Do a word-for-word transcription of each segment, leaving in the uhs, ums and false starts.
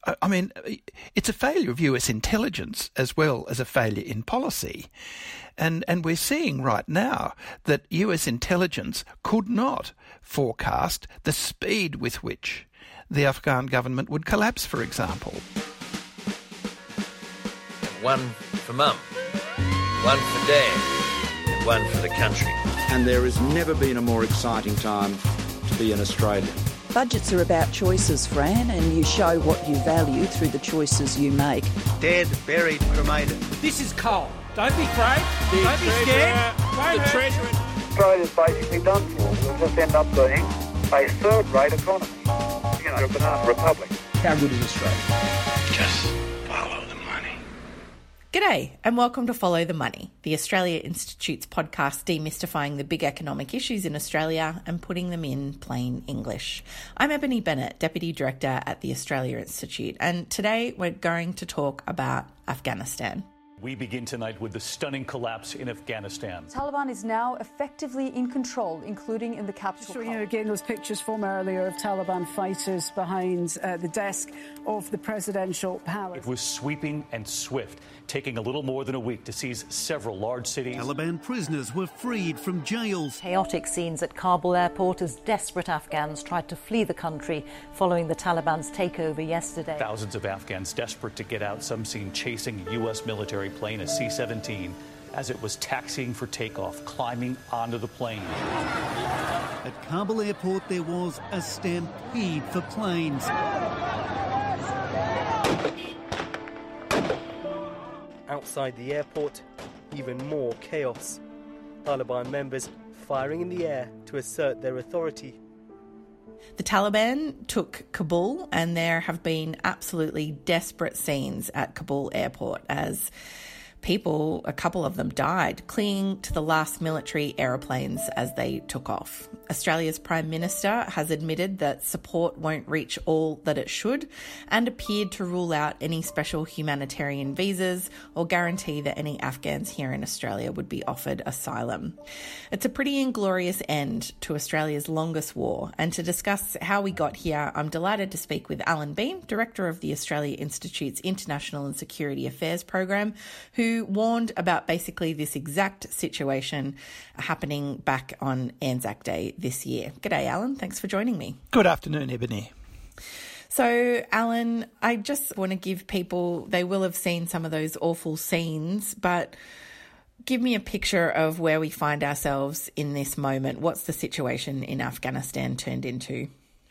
I mean, it's a failure of U S intelligence as well as a failure in policy. And and we're seeing right now that U S intelligence could not forecast the speed with which the Afghan government would collapse, for example. One for Mum, one for Dad, and one for the country. And there has never been a more exciting time to be an Australian. Budgets are about choices, Fran, and you show what you value through the choices you make. Dead, buried, cremated. This is coal. Don't be afraid. The Don't be scared. Don't the treasurer. Australia's basically done for. We'll just end up being a third-rate economy. You know, a banana republic. How good is Australia? Just follow the money. G'day and welcome to Follow the Money, the Australia Institute's podcast demystifying the big economic issues in Australia and putting them in plain English. I'm Ebony Bennett, Deputy Director at the Australia Institute, and today we're going to talk about Afghanistan. We begin tonight with the stunning collapse in Afghanistan. Taliban is now effectively in control, including in the capital. Showing you again those pictures from earlier of Taliban fighters behind uh, the desk of the presidential palace. It was sweeping and swift, taking a little more than a week to seize several large cities. Taliban prisoners were freed from jails. Chaotic scenes at Kabul airport as desperate Afghans tried to flee the country following the Taliban's takeover yesterday. Thousands of Afghans desperate to get out, some seen chasing a U S military plane, a C seventeen, as it was taxiing for takeoff, climbing onto the plane. At Kabul airport there was a stampede for planes. Outside the airport, even more chaos. Taliban members firing in the air to assert their authority. The Taliban took Kabul, and there have been absolutely desperate scenes at Kabul airport as people, a couple of them died, clinging to the last military aeroplanes as they took off. Australia's Prime Minister has admitted that support won't reach all that it should and appeared to rule out any special humanitarian visas or guarantee that any Afghans here in Australia would be offered asylum. It's a pretty inglorious end to Australia's longest war, and to discuss how we got here, I'm delighted to speak with Alan Bean, Director of the Australia Institute's International and Security Affairs Program, who warned about basically this exact situation happening back on Anzac Day this year. G'day, Alan. Thanks for joining me. Good afternoon, Ebony. So, Alan, I just want to give people, they will have seen some of those awful scenes, but give me a picture of where we find ourselves in this moment. What's the situation in Afghanistan turned into?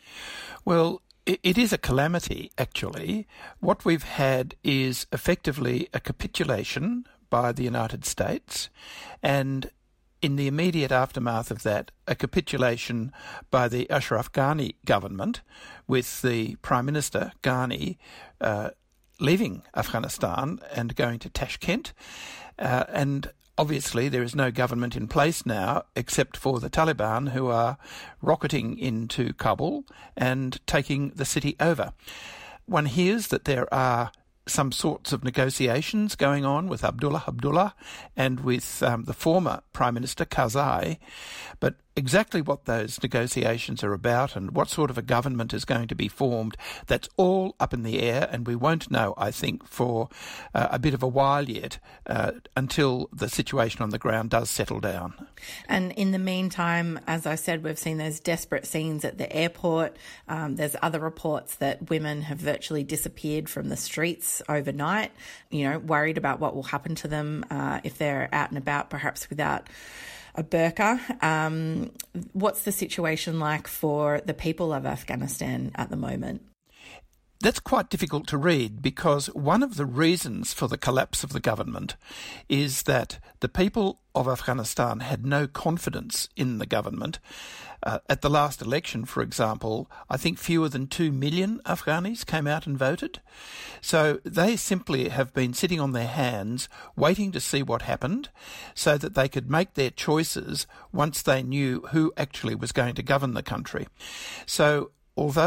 Well, it is a calamity, actually. What we've had is effectively a capitulation by the United States, and in the immediate aftermath of that, a capitulation by the Ashraf Ghani government, with the Prime Minister, Ghani, uh, leaving Afghanistan and going to Tashkent. Uh, and obviously there is no government in place now except for the Taliban, who are rocketing into Kabul and taking the city over. One hears that there are some sorts of negotiations going on with Abdullah Abdullah and with um, the former Prime Minister Karzai, but exactly what those negotiations are about and what sort of a government is going to be formed, that's all up in the air, and we won't know, I think, for uh, a bit of a while yet uh, until the situation on the ground does settle down. And in the meantime, as I said, we've seen those desperate scenes at the airport. Um, there's other reports that women have virtually disappeared from the streets overnight, you know, worried about what will happen to them uh, if they're out and about, perhaps without a burqa. Um, what's the situation like for the people of Afghanistan at the moment? That's quite difficult to read, because one of the reasons for the collapse of the government is that the people of Afghanistan had no confidence in the government. Uh, at the last election, for example, I think fewer than two million Afghanis came out and voted. So they simply have been sitting on their hands waiting to see what happened so that they could make their choices once they knew who actually was going to govern the country. So although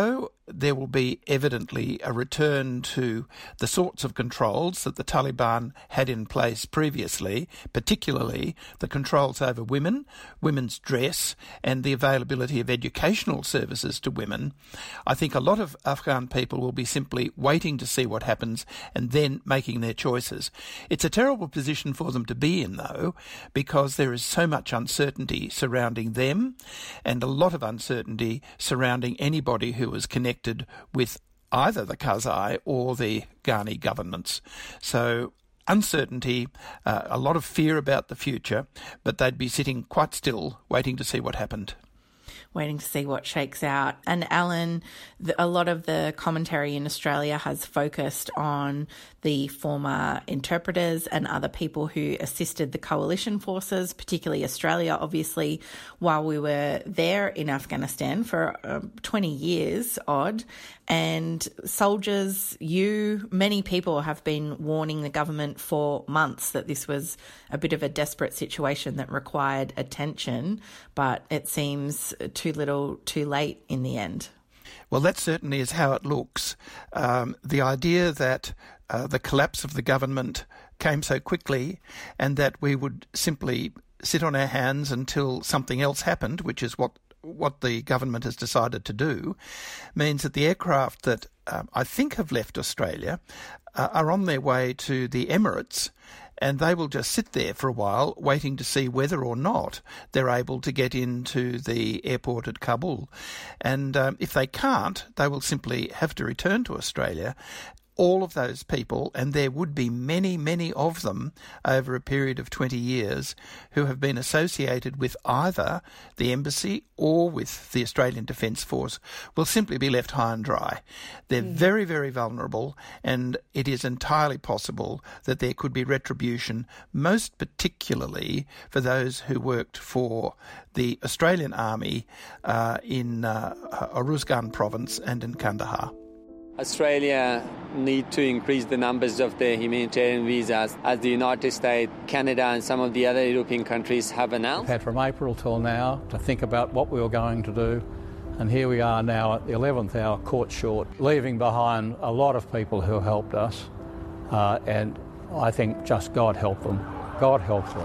there will be evidently a return to the sorts of controls that the Taliban had in place previously, particularly the controls over women, women's dress, and the availability of educational services to women. I think a lot of Afghan people will be simply waiting to see what happens and then making their choices. It's a terrible position for them to be in, though, because there is so much uncertainty surrounding them and a lot of uncertainty surrounding anybody who is connected with either the Karzai or the Ghani governments. So uncertainty, uh, a lot of fear about the future, but they'd be sitting quite still waiting to see what happened. Waiting to see what shakes out. And Alan, the, a lot of the commentary in Australia has focused on the former interpreters and other people who assisted the coalition forces, particularly Australia, obviously, while we were there in Afghanistan for uh, twenty years odd. And soldiers, you, many people have been warning the government for months that this was a bit of a desperate situation that required attention, but it seems too little, too late in the end. Well, that certainly is how it looks. Um, the idea that uh, the collapse of the government came so quickly and that we would simply sit on our hands until something else happened, which is what what the government has decided to do, means that the aircraft that um, I think have left Australia uh, are on their way to the Emirates, and they will just sit there for a while waiting to see whether or not they're able to get into the airport at Kabul. And um, if they can't, they will simply have to return to Australia. All of those people, and there would be many, many of them over a period of twenty years, who have been associated with either the embassy or with the Australian Defence Force, will simply be left high and dry. They're mm. very, very vulnerable, and it is entirely possible that there could be retribution, most particularly for those who worked for the Australian Army uh, in uh, Uruzgan province and in Kandahar. Australia need to increase the numbers of the humanitarian visas, as the United States, Canada and some of the other European countries have announced. We've had from April till now to think about what we were going to do, and here we are now at the eleventh hour, caught short, leaving behind a lot of people who helped us, uh, and I think just God help them. God help them.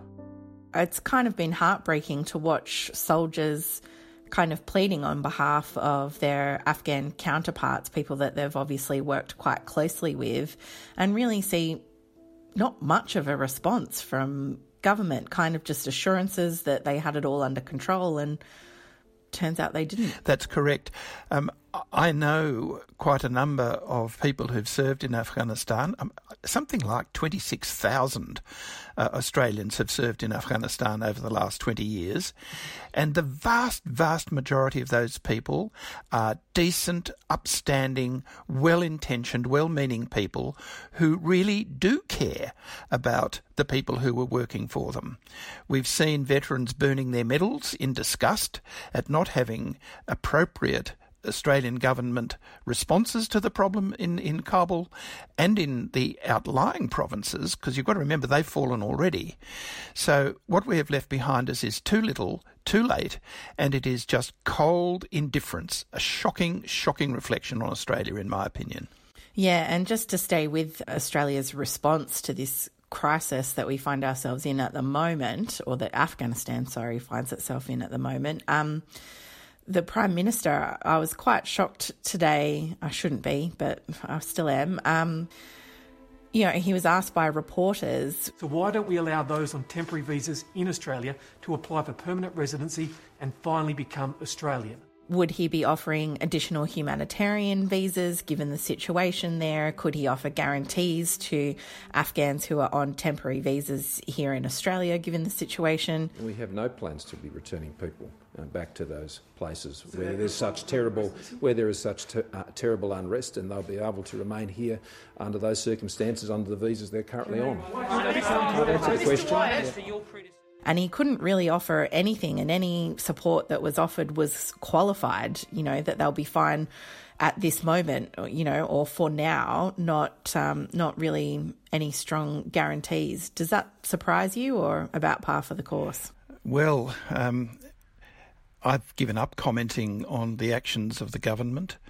It's kind of been heartbreaking to watch soldiers kind of pleading on behalf of their Afghan counterparts, people that they've obviously worked quite closely with, and really see not much of a response from government, kind of just assurances that they had it all under control, and turns out they didn't. That's correct. Um, I know quite a number of people who've served in Afghanistan. Um, something like twenty-six thousand uh, Australians have served in Afghanistan over the last twenty years. And the vast, vast majority of those people are decent, upstanding, well-intentioned, well-meaning people who really do care about the people who were working for them. We've seen veterans burning their medals in disgust at not having appropriate Australian government responses to the problem in, in Kabul and in the outlying provinces, because you've got to remember they've fallen already. So what we have left behind us is too little, too late, and it is just cold indifference, a shocking, shocking reflection on Australia, in my opinion. Yeah, and just to stay with Australia's response to this crisis that we find ourselves in at the moment, or that Afghanistan, sorry, finds itself in at the moment, um, the Prime Minister, I was quite shocked today. I shouldn't be, but I still am. Um, you know, he was asked by reporters. So why don't we allow those on temporary visas in Australia to apply for permanent residency and finally become Australian? Would he be offering additional humanitarian visas given the situation there? Could he offer guarantees to Afghans who are on temporary visas here in Australia given the situation? We have no plans to be returning people uh, back to those places where there's such terrible, where there is such ter- uh, terrible unrest, and they'll be able to remain here under those circumstances under the visas they're currently on. That's a question. Yeah. And he couldn't really offer anything, and any support that was offered was qualified, you know, that they'll be fine at this moment, you know, or for now, not um, not really any strong guarantees. Does that surprise you, or about par for the course? Well, um, I've given up commenting on the actions of the government.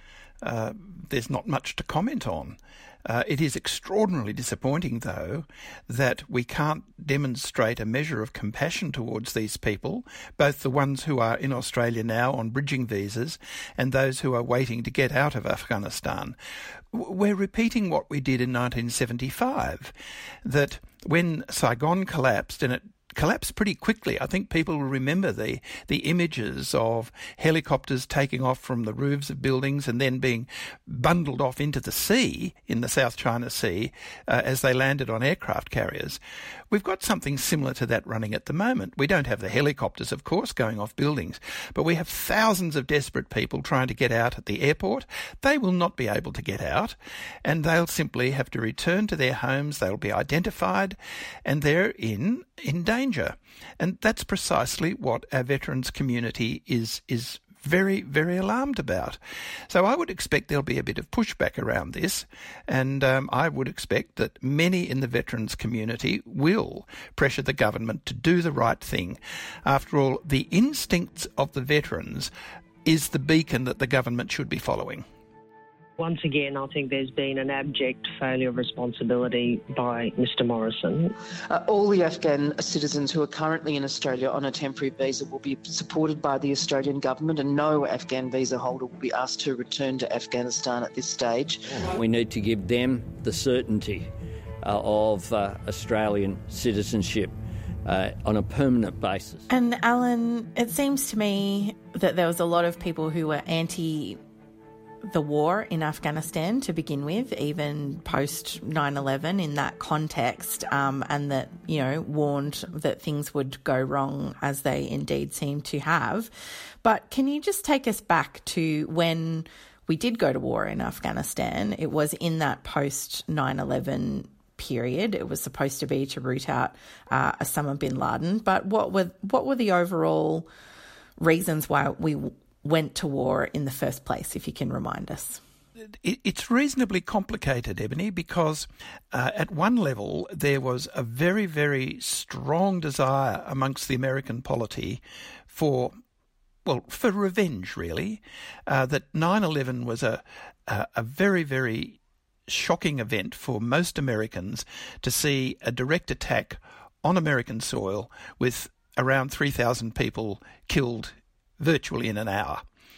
uh, there's not much to comment on. Uh, it is extraordinarily disappointing, though, that we can't demonstrate a measure of compassion towards these people, both the ones who are in Australia now on bridging visas and those who are waiting to get out of Afghanistan. We're repeating what we did in nineteen seventy-five, that when Saigon collapsed, and it collapsed pretty quickly. I think people will remember the, the images of helicopters taking off from the roofs of buildings and then being bundled off into the sea, in the South China Sea, uh, as they landed on aircraft carriers. We've got something similar to that running at the moment. We don't have the helicopters, of course, going off buildings, but we have thousands of desperate people trying to get out at the airport. They will not be able to get out, and they'll simply have to return to their homes. They'll be identified, and they're in in danger. And that's precisely what our veterans community is is very, very alarmed about. So I would expect there'll be a bit of pushback around this, and um, I would expect that many in the veterans community will pressure the government to do the right thing. After all, the instincts of the veterans is the beacon that the government should be following. Once again, I think there's been an abject failure of responsibility by Mister Morrison. Uh, all the Afghan citizens who are currently in Australia on a temporary visa will be supported by the Australian government, and no Afghan visa holder will be asked to return to Afghanistan at this stage. We need to give them the certainty uh, of uh, Australian citizenship uh, on a permanent basis. And Alan, it seems to me that there was a lot of people who were anti the war in Afghanistan to begin with, even post nine eleven in that context, um, and that, you know, warned that things would go wrong, as they indeed seem to have. But can you just take us back to when we did go to war in Afghanistan? It was in that post nine eleven period. It was supposed to be to root out uh, Osama bin Laden. But what were what were the overall reasons why we went to war in the first place, if you can remind us? It's reasonably complicated, Ebony, because uh, at one level there was a very, very strong desire amongst the American polity for, well, for revenge, really, uh, that nine eleven was a, a, a very, very shocking event for most Americans to see a direct attack on American soil with around three thousand people killed virtually in an hour.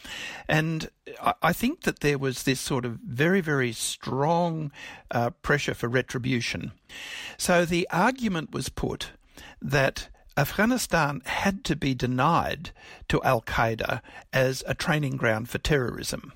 And I think that there was this sort of very, very strong uh, pressure for retribution. So the argument was put that Afghanistan had to be denied to Al-Qaeda as a training ground for terrorism.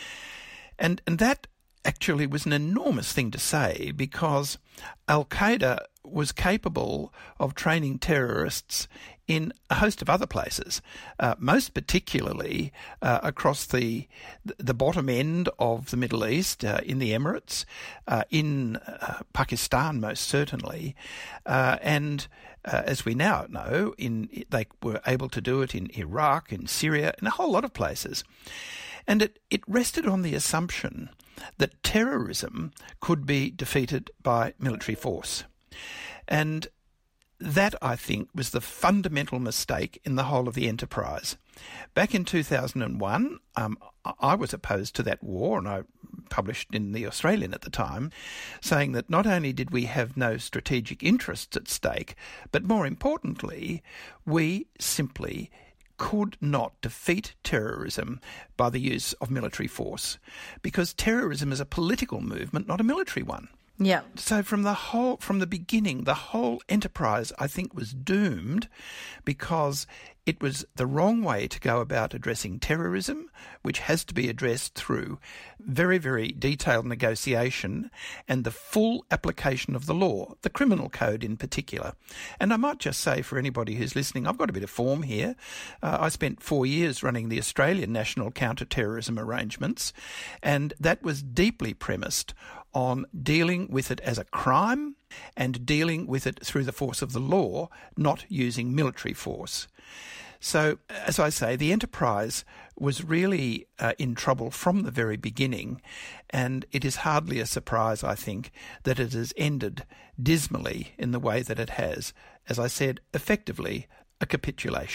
And, and that actually was an enormous thing to say, because Al-Qaeda was capable of training terrorists in a host of other places, uh, most particularly uh, across the the bottom end of the Middle East, uh, in the Emirates, uh, in uh, Pakistan most certainly, uh, and uh, as we now know, in they were able to do it in Iraq, in Syria, in a whole lot of places. And it, it rested on the assumption that terrorism could be defeated by military force. And that, I think, was the fundamental mistake in the whole of the enterprise. Back in two thousand one, um, I was opposed to that war, and I published in The Australian at the time, saying that not only did we have no strategic interests at stake, but more importantly, we simply could not defeat terrorism by the use of military force, because terrorism is a political movement, not a military one. Yeah. So from the whole, from the beginning, the whole enterprise, I think, was doomed, because it was the wrong way to go about addressing terrorism, which has to be addressed through very, very detailed negotiation and the full application of the law, the criminal code in particular. And I might just say, for anybody who's listening, I've got a bit of form here. Uh, I spent four years running the Australian National Counter-Terrorism Arrangements, and that was deeply premised on dealing with it as a crime and dealing with it through the force of the law, not using military force. So, as I say, the enterprise was really uh, in trouble from the very beginning, and it is hardly a surprise, I think, that it has ended dismally in the way that it has. As I said, effectively a capitulation.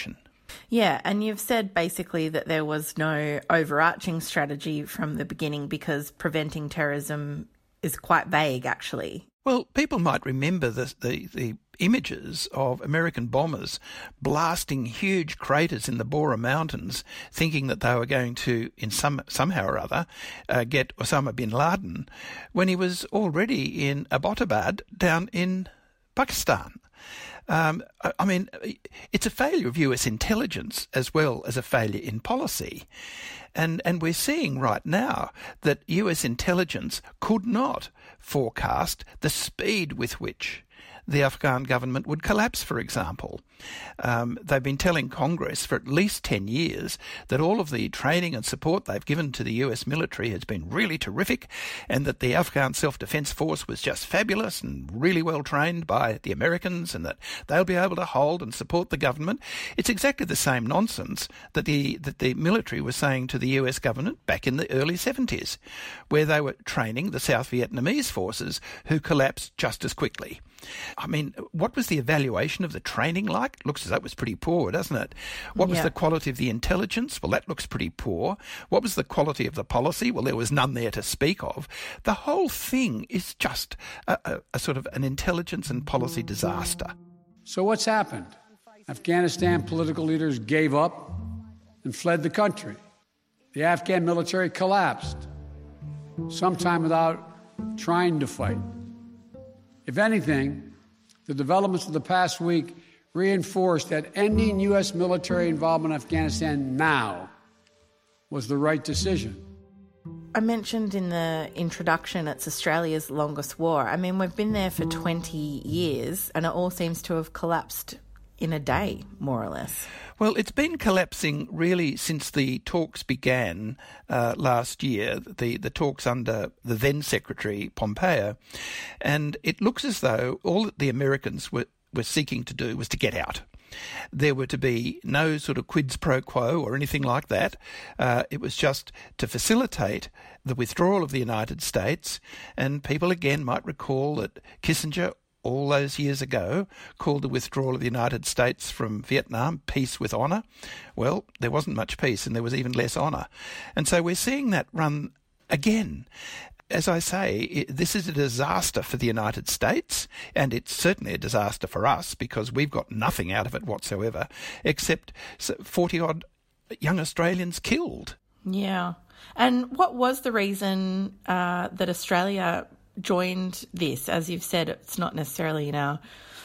Yeah, and you've said basically that there was no overarching strategy from the beginning because preventing terrorism is quite vague, actually. Well, people might remember the, the, the images of American bombers blasting huge craters in the Bora Mountains, thinking that they were going to, in some somehow or other, uh, get Osama bin Laden, when he was already in Abbottabad down in Pakistan. Um, I mean, it's a failure of U S intelligence as well as a failure in policy. And, and we're seeing right now that U S intelligence could not forecast the speed with which the Afghan government would collapse, for example. Um, they've been telling Congress for at least ten years that all of the training and support they've given to the U S military has been really terrific, and that the Afghan Self-Defense Force was just fabulous and really well trained by the Americans, and that they'll be able to hold and support the government. It's exactly the same nonsense that the that the military was saying to the U S government back in the early seventies, where they were training the South Vietnamese forces who collapsed just as quickly. I mean, what was the evaluation of the training like? It looks as though it was pretty poor, doesn't it? What was Yeah. the quality of the intelligence? Well, that looks pretty poor. What was the quality of the policy? Well, there was none there to speak of. The whole thing is just a, a, a sort of an intelligence and policy disaster. So what's happened? Afghanistan political leaders gave up and fled the country. The Afghan military collapsed, sometime without trying to fight. If anything, the developments of the past week reinforced that ending U S military involvement in Afghanistan now was the right decision. I mentioned in the introduction it's Australia's longest war. I mean, we've been there for twenty years and it all seems to have collapsed in a day, more or less. Well, it's been collapsing really since the talks began uh, last year, the, the talks under the then Secretary Pompeo, and it looks as though all that the Americans were, were seeking to do was to get out. There were to be no sort of quids pro quo or anything like that. Uh, it was just to facilitate the withdrawal of the United States, and people again might recall that Kissinger all those years ago called the withdrawal of the United States from Vietnam peace with honour. Well, there wasn't much peace and there was even less honour. And so we're seeing that run again. As I say, it, this is a disaster for the United States, and it's certainly a disaster for us because we've got nothing out of it whatsoever, except forty-odd young Australians killed. Yeah. And what was the reason uh, that Australia joined this? As you've said, it's not necessarily in our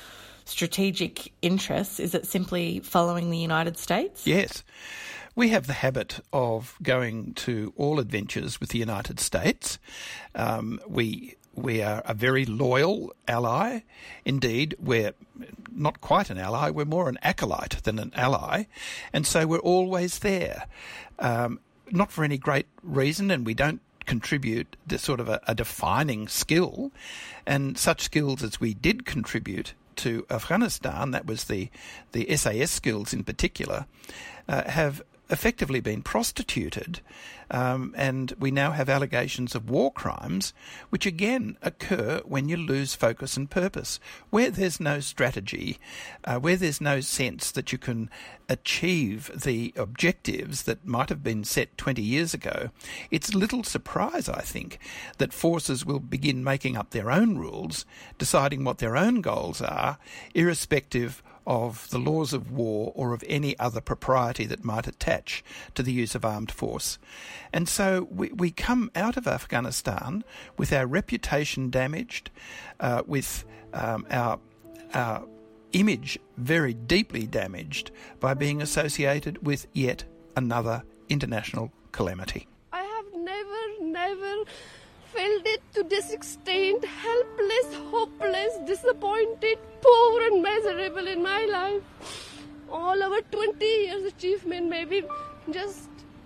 strategic interests. Is it simply following the United States? Yes. We have the habit of going to all adventures with the United States. Um, we we are a very loyal ally. Indeed, we're not quite an ally. We're more an acolyte than an ally. And so we're always there, um, not for any great reason, and we don't contribute the sort of a, a defining skill, and such skills as we did contribute to Afghanistan, that was the, the S A S skills in particular, uh, have effectively been prostituted, um, and we now have allegations of war crimes, which again occur when you lose focus and purpose. Where there's no strategy, uh, where there's no sense that you can achieve the objectives that might have been set twenty years ago, it's little surprise, I think, that forces will begin making up their own rules, deciding what their own goals are, irrespective of the laws of war or of any other propriety that might attach to the use of armed force. And so we, we come out of Afghanistan with our reputation damaged, uh, with um, our, our image very deeply damaged by being associated with yet another international calamity. I have never, never felt it to this extent, helpless, hopeless, disappointed, poor and miserable in my life. All our twenty years achievement maybe just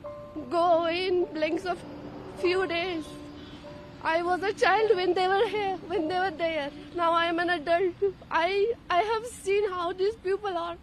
go in blinks of few days. I was a child when they were here, when they were there. Now I am an adult. I, I have seen how these people are.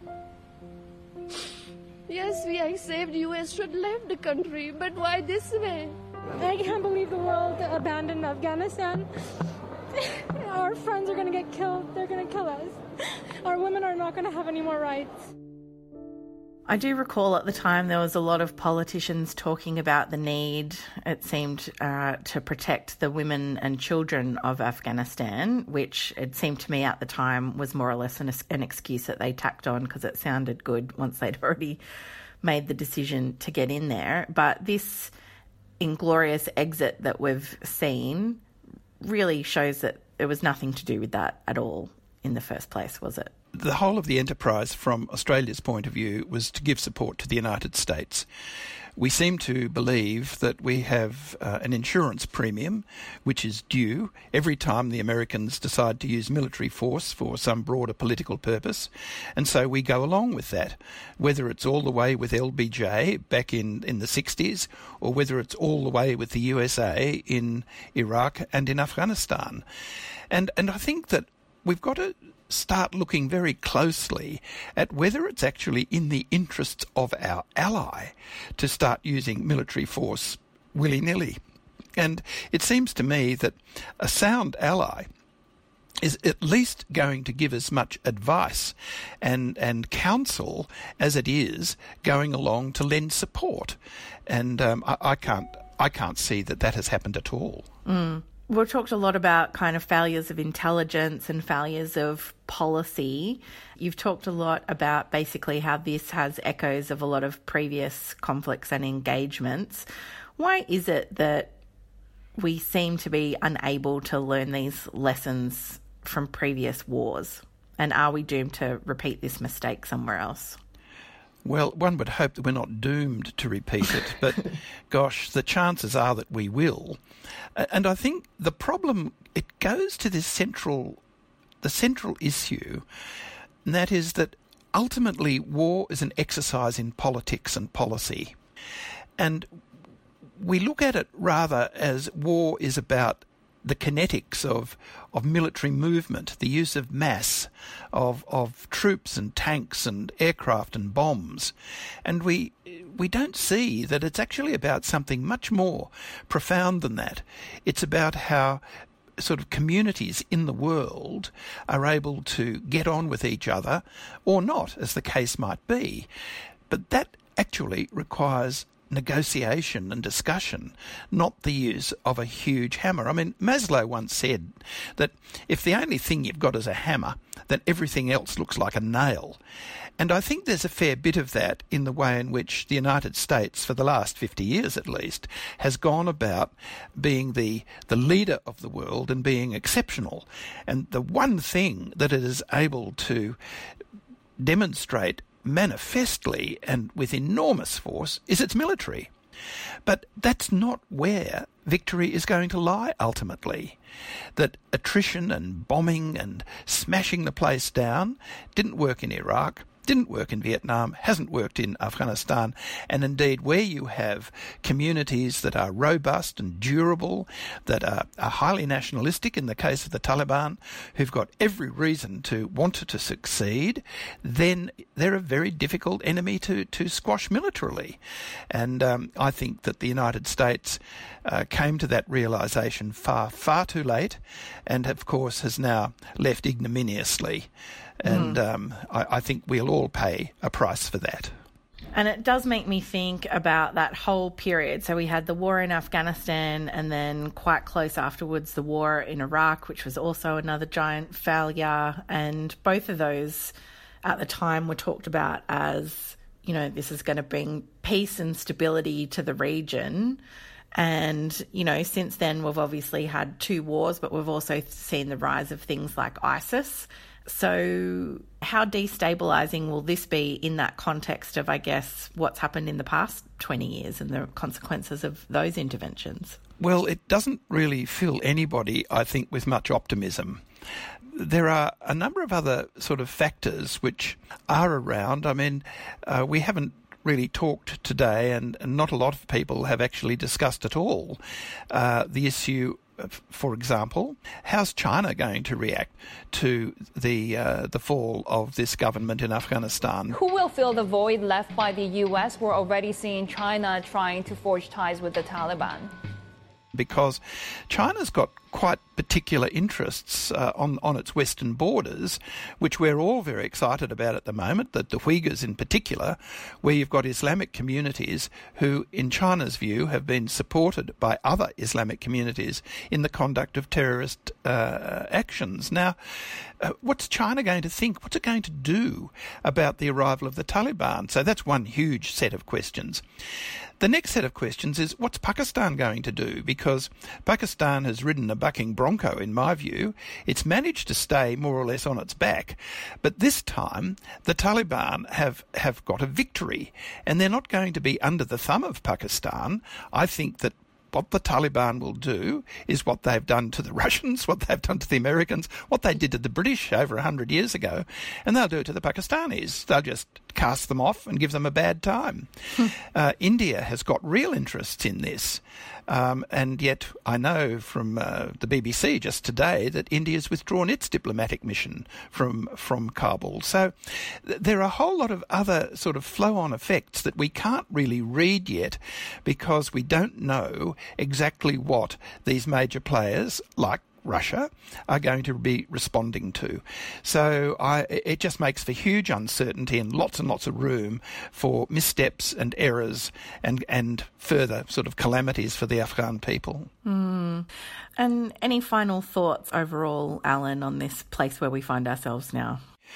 Yes, we accept U S should leave the country, but why this way? I can't believe the world abandoned Afghanistan. Our friends are going to get killed. They're going to kill us. Our women are not going to have any more rights. I do recall at the time there was a lot of politicians talking about the need, it seemed, uh, to protect the women and children of Afghanistan, which it seemed to me at the time was more or less an, an excuse that they tacked on because it sounded good once they'd already made the decision to get in there. But this inglorious exit that we've seen really shows that it was nothing to do with that at all in the first place, was it? The whole of the enterprise from Australia's point of view was to give support to the United States. We seem to believe that we have uh, an insurance premium which is due every time the Americans decide to use military force for some broader political purpose, and so we go along with that, whether it's all the way with L B J back in, in the sixties or whether it's all the way with the U S A in Iraq and in Afghanistan. And, and I think that we've got to start looking very closely at whether it's actually in the interests of our ally to start using military force willy-nilly. And it seems to me that a sound ally is at least going to give as much advice and, and counsel as it is going along to lend support. And um, I, I can't I can't see that that has happened at all. Mm. We've talked a lot about kind of failures of intelligence and failures of policy. You've talked a lot about basically how this has echoes of a lot of previous conflicts and engagements. Why is it that we seem to be unable to learn these lessons from previous wars? And are we doomed to repeat this mistake somewhere else? Well, one would hope that we're not doomed to repeat it, but gosh, the chances are that we will. And I think the problem, it goes to this central, the central issue, and that is that ultimately war is an exercise in politics and policy. And we look at it rather as war is about the kinetics of, of military movement, the use of mass, of of troops and tanks and aircraft and bombs. And we we don't see that it's actually about something much more profound than that. It's about how sort of communities in the world are able to get on with each other or not, as the case might be. But that actually requires negotiation and discussion, not the use of a huge hammer. I mean, Maslow once said that if the only thing you've got is a hammer, then everything else looks like a nail. And I think there's a fair bit of that in the way in which the United States, for the last fifty years at least, has gone about being the, the leader of the world and being exceptional. And the one thing that it is able to demonstrate manifestly and with enormous force is its military. But that's not where victory is going to lie ultimately. That attrition and bombing and smashing the place down didn't work in Iraq, didn't work in Vietnam, hasn't worked in Afghanistan, and indeed where you have communities that are robust and durable, that are, are highly nationalistic in the case of the Taliban, who've got every reason to want to succeed, then they're a very difficult enemy to, to squash militarily. And um, I think that the United States uh, came to that realisation far, far too late, and of course has now left ignominiously. And mm. um, I, I think we'll all pay a price for that. And it does make me think about that whole period. So we had the war in Afghanistan, and then quite close afterwards, the war in Iraq, which was also another giant failure. And both of those at the time were talked about as, you know, this is going to bring peace and stability to the region. And, you know, since then we've obviously had two wars, but we've also seen the rise of things like ISIS. So how destabilising will this be in that context of, I guess, what's happened in the past twenty years and the consequences of those interventions? Well, it doesn't really fill anybody, I think, with much optimism. There are a number of other sort of factors which are around. I mean, uh, we haven't really talked today, and, and not a lot of people have actually discussed at all uh, the issue. For example, how's China going to react to the uh, the fall of this government in Afghanistan? Who will fill the void left by the U S? We're already seeing China trying to forge ties with the Taliban. Because China's got quite particular interests uh, on, on its western borders, which we're all very excited about at the moment, that the Uyghurs in particular, where you've got Islamic communities who, in China's view, have been supported by other Islamic communities in the conduct of terrorist uh, actions. Now, uh, what's China going to think? What's it going to do about the arrival of the Taliban? So that's one huge set of questions. The next set of questions is, what's Pakistan going to do? Because Pakistan has ridden a bucking bronco, in my view. It's managed to stay more or less on its back. But this time, the Taliban have, have got a victory, and they're not going to be under the thumb of Pakistan. I think that what the Taliban will do is what they've done to the Russians, what they've done to the Americans, what they did to the British over a hundred years ago, and they'll do it to the Pakistanis. They'll just cast them off and give them a bad time. Hmm. Uh, India has got real interests in this. Um, and yet I know from uh, the B B C just today that India's withdrawn its diplomatic mission from from Kabul. So th- there are a whole lot of other sort of flow-on effects that we can't really read yet, because we don't know exactly what these major players like Russia are going to be responding to. So I, it just makes for huge uncertainty and lots and lots of room for missteps and errors and, and further sort of calamities for the Afghan people. Mm. And any final thoughts overall, Alan, on this place where we find ourselves now?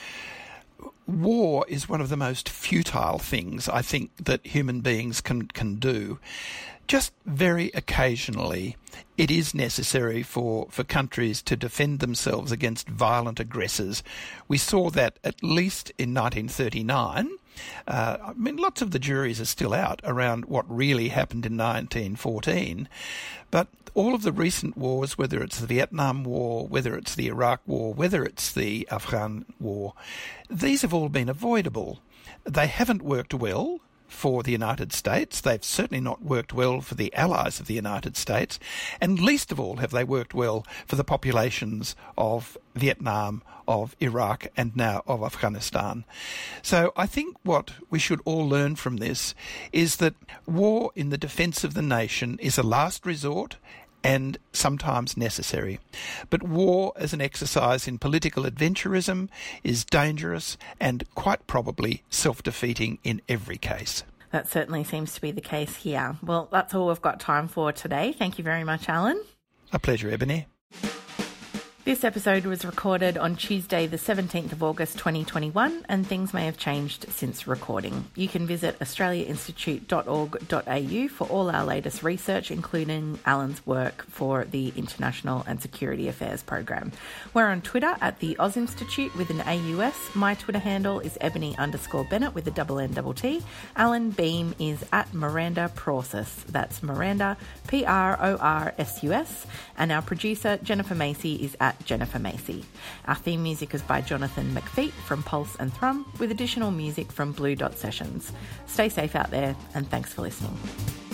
War is one of the most futile things I think that human beings can, can do. Just very occasionally, it is necessary for, for countries to defend themselves against violent aggressors. We saw that at least in nineteen thirty-nine. Uh, I mean, lots of the juries are still out around what really happened in nineteen fourteen. But all of the recent wars, whether it's the Vietnam War, whether it's the Iraq War, whether it's the Afghan War, these have all been avoidable. They haven't worked well for the United States. They've certainly not worked well for the allies of the United States, and least of all have they worked well for the populations of Vietnam, of Iraq, and now of Afghanistan. So I think what we should all learn from this is that war in the defence of the nation is a last resort and sometimes necessary. But war as an exercise in political adventurism is dangerous and quite probably self-defeating in every case. That certainly seems to be the case here. Well, that's all we've got time for today. Thank you very much, Alan. A pleasure, Ebony. This episode was recorded on Tuesday the seventeenth of August twenty twenty-one, and things may have changed since recording. You can visit australia institute dot org dot a u for all our latest research, including Alan's work for the International and Security Affairs program. We're on Twitter at the Oz Institute with an A U S. My Twitter handle is ebony underscore Bennett with a double N double T. Alan Beam is at Miranda Prorsus. That's Miranda, P R O R S U S. And our producer, Jennifer Macy, is at Jennifer Macy. Our theme music is by Jonathan McFeet from Pulse and Thrum, with additional music from Blue Dot Sessions. Stay safe out there, and thanks for listening.